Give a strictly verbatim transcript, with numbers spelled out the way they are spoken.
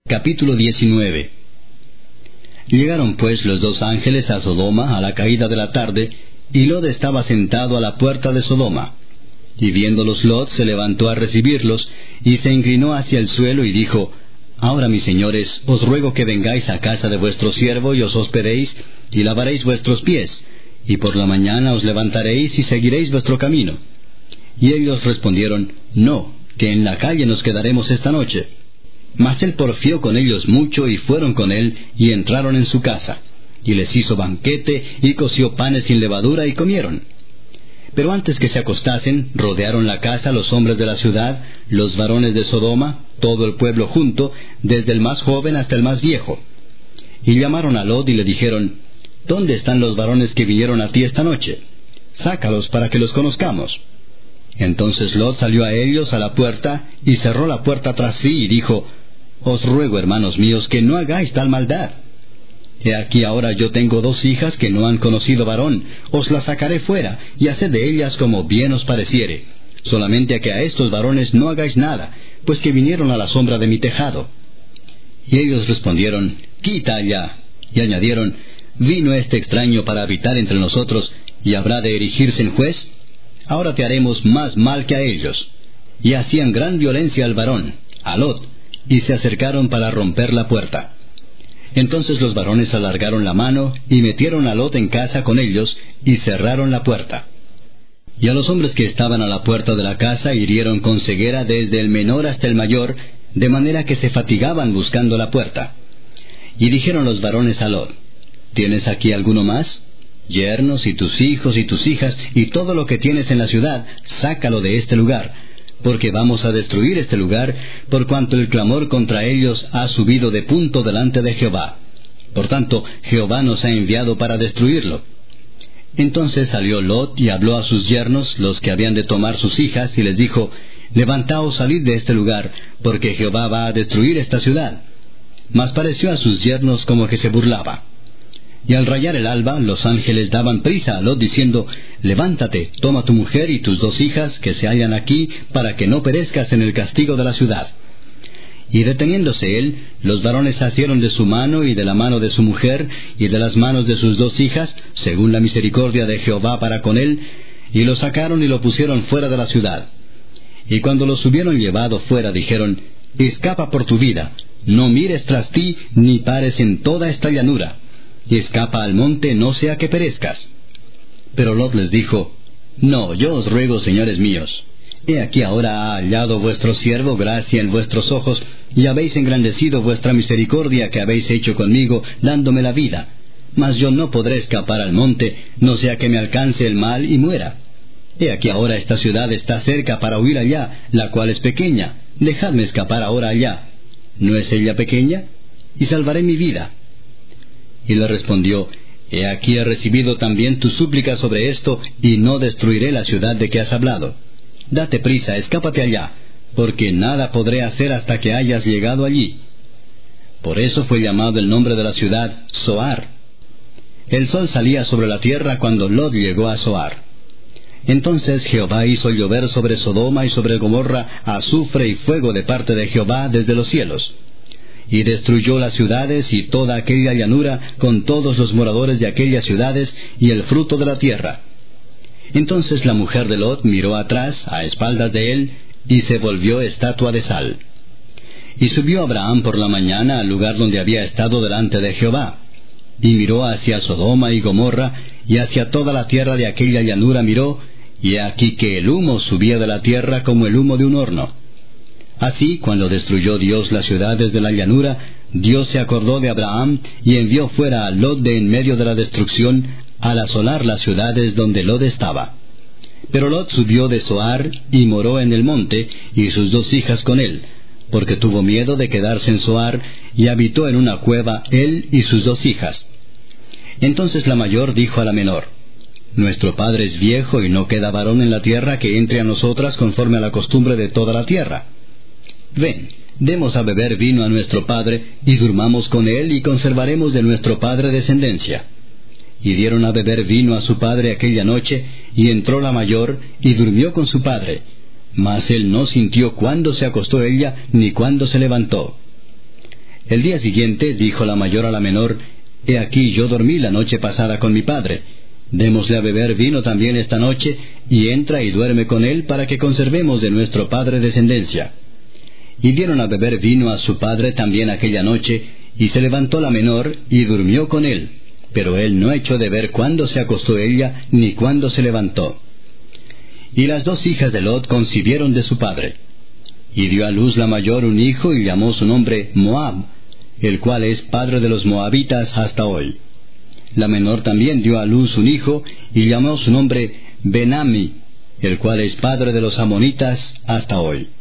Capítulo diecinueve. Llegaron pues los dos ángeles a Sodoma a la caída de la tarde, y Lot estaba sentado a la puerta de Sodoma. Y viéndolos Lot se levantó a recibirlos, y se inclinó hacia el suelo y dijo: Ahora, mis señores, os ruego que vengáis a casa de vuestro siervo y os hospedéis, y lavaréis vuestros pies, y por la mañana os levantaréis y seguiréis vuestro camino. Y ellos respondieron: No, que en la calle nos quedaremos esta noche. Mas él porfió con ellos mucho, y fueron con él, y entraron en su casa. Y les hizo banquete, y coció panes sin levadura, y comieron. Pero antes que se acostasen, rodearon la casa los hombres de la ciudad, los varones de Sodoma, todo el pueblo junto, desde el más joven hasta el más viejo. Y llamaron a Lot y le dijeron: ¿Dónde están los varones que vinieron a ti esta noche? Sácalos para que los conozcamos. Entonces Lot salió a ellos a la puerta, y cerró la puerta tras sí, y dijo: Os ruego, hermanos míos, que no hagáis tal maldad. He aquí ahora yo tengo dos hijas que no han conocido varón, os las sacaré fuera, y haced de ellas como bien os pareciere. Solamente a que a estos varones no hagáis nada, pues que vinieron a la sombra de mi tejado. Y ellos respondieron: Quita allá. Y añadieron: ¿Vino este extraño para habitar entre nosotros, y habrá de erigirse en juez? Ahora te haremos más mal que a ellos. Y hacían gran violencia al varón, a Lot, y se acercaron para romper la puerta. Entonces los varones alargaron la mano, y metieron a Lot en casa con ellos, y cerraron la puerta. Y a los hombres que estaban a la puerta de la casa hirieron con ceguera desde el menor hasta el mayor, de manera que se fatigaban buscando la puerta. Y dijeron los varones a Lot: ¿Tienes aquí alguno más? Yernos, y tus hijos, y tus hijas, y todo lo que tienes en la ciudad, sácalo de este lugar, porque vamos a destruir este lugar, por cuanto el clamor contra ellos ha subido de punto delante de Jehová. Por tanto, Jehová nos ha enviado para destruirlo. Entonces salió Lot y habló a sus yernos, los que habían de tomar sus hijas, y les dijo: Levantaos, salid de este lugar, porque Jehová va a destruir esta ciudad. Mas pareció a sus yernos como que se burlaba. Y al rayar el alba, los ángeles daban prisa a Lot, diciendo: Levántate, toma tu mujer y tus dos hijas que se hallan aquí, para que no perezcas en el castigo de la ciudad. Y deteniéndose él, los varones asieron de su mano y de la mano de su mujer y de las manos de sus dos hijas, según la misericordia de Jehová para con él, y lo sacaron y lo pusieron fuera de la ciudad. Y cuando los hubieron llevado fuera, dijeron: Escapa por tu vida, no mires tras ti, ni pares en toda esta llanura. Y escapa al monte, no sea que perezcas. Pero Lot les dijo: No, yo os ruego, señores míos, he aquí ahora ha hallado vuestro siervo gracia en vuestros ojos, y habéis engrandecido vuestra misericordia que habéis hecho conmigo, dándome la vida. Mas yo no podré escapar al monte, no sea que me alcance el mal y muera. He aquí ahora esta ciudad está cerca para huir allá, la cual es pequeña. Dejadme escapar ahora allá. ¿No es ella pequeña? Y salvaré mi vida. Y le respondió: He aquí he recibido también tu súplica sobre esto, y no destruiré la ciudad de que has hablado. Date prisa, escápate allá, porque nada podré hacer hasta que hayas llegado allí. Por eso fue llamado el nombre de la ciudad Zoar. El sol salía sobre la tierra cuando Lot llegó a Zoar. Entonces Jehová hizo llover sobre Sodoma y sobre Gomorra azufre y fuego de parte de Jehová desde los cielos. Y destruyó las ciudades y toda aquella llanura, con todos los moradores de aquellas ciudades y el fruto de la tierra. Entonces la mujer de Lot miró atrás, a espaldas de él, y se volvió estatua de sal. Y subió Abraham por la mañana al lugar donde había estado delante de Jehová. Y miró hacia Sodoma y Gomorra, y hacia toda la tierra de aquella llanura miró, y he aquí que el humo subía de la tierra como el humo de un horno. Así, cuando destruyó Dios las ciudades de la llanura, Dios se acordó de Abraham, y envió fuera a Lot de en medio de la destrucción, al asolar las ciudades donde Lot estaba. Pero Lot subió de Zoar, y moró en el monte, y sus dos hijas con él, porque tuvo miedo de quedarse en Zoar, y habitó en una cueva él y sus dos hijas. Entonces la mayor dijo a la menor: Nuestro padre es viejo, y no queda varón en la tierra que entre a nosotras conforme a la costumbre de toda la tierra. Ven, demos a beber vino a nuestro padre, y durmamos con él, y conservaremos de nuestro padre descendencia. Y dieron a beber vino a su padre aquella noche, y entró la mayor, y durmió con su padre. Mas él no sintió cuándo se acostó ella, ni cuándo se levantó. El día siguiente dijo la mayor a la menor: He aquí, yo dormí la noche pasada con mi padre. Démosle a beber vino también esta noche, y entra y duerme con él, para que conservemos de nuestro padre descendencia. Y dieron a beber vino a su padre también aquella noche, y se levantó la menor, y durmió con él. Pero él no echó de ver cuándo se acostó ella, ni cuándo se levantó. Y las dos hijas de Lot concibieron de su padre. Y dio a luz la mayor un hijo, y llamó su nombre Moab, el cual es padre de los moabitas hasta hoy. La menor también dio a luz un hijo, y llamó su nombre Ben-Ammi, el cual es padre de los amonitas hasta hoy.